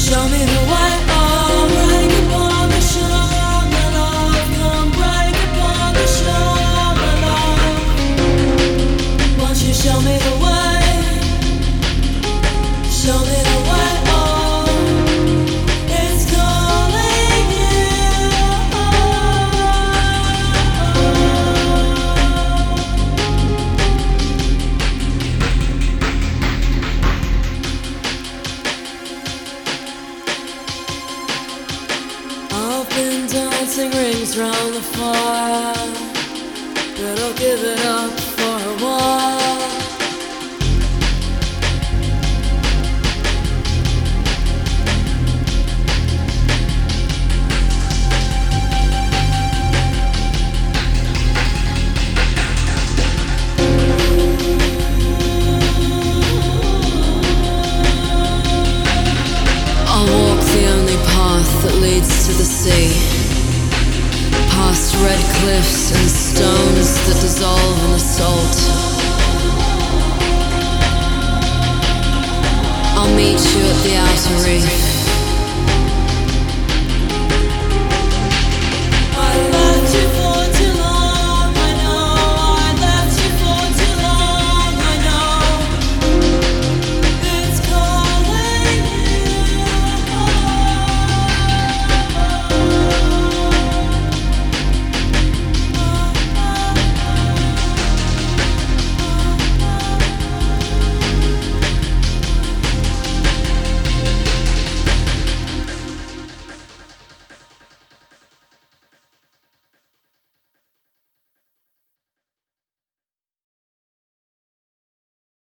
Show me the way, oh, break upon the shore, my love. Come break upon the shore, my love. Won't you show me the way? Show me the way, oh, it's calling I've been dancing rings round the fire, but I'll give it up for a while. I'll walk the only path that leads to the sea, past red cliffs and stones that dissolve in the salt. I'll meet you at the outer reef,